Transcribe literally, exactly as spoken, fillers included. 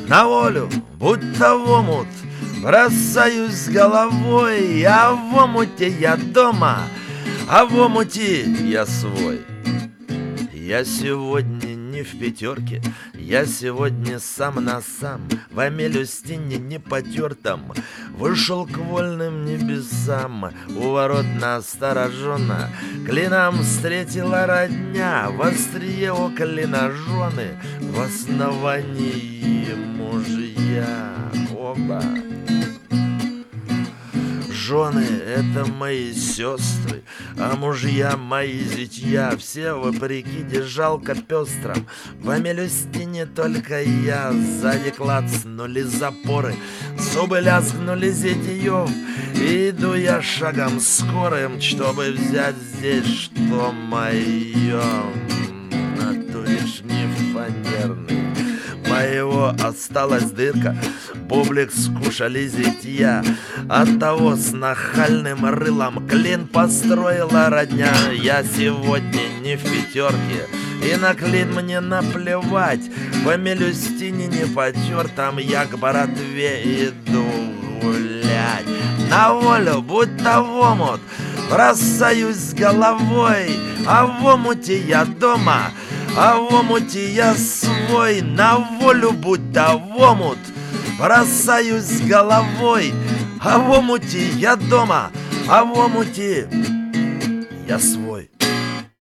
на волю, будто в омут, бросаюсь головой, а в омуте я дома, а в омуте я свой. Я сегодня не в пятерке, я сегодня сам на сам, в Амелюстине непотертом вышел к вольным небесам. У ворот настороженно клином встретила родня, в острие у клиножены, в основании мужья оба. Жены — это мои сестры, а мужья мои зятья. Все вопреки держалка пестром, в Амелюстине только я. Сзади клацнули запоры, зубы лязгнули зятьев, и иду я шагом скорым, чтобы взять здесь, что мое. На туришне фанерный моего осталась дырка, бублик скушали зятья, оттого с нахальным рылом клин построила родня. Я сегодня не в пятерке, и на клин мне наплевать, в Амелюстине не потертом я к братве иду гулять. На волю, будто в омут, бросаюсь головой, а в омуте я дома, а в омуте я свой. На волю, будто в омут, бросаюсь головой, а в омуте я дома, а в омуте я свой.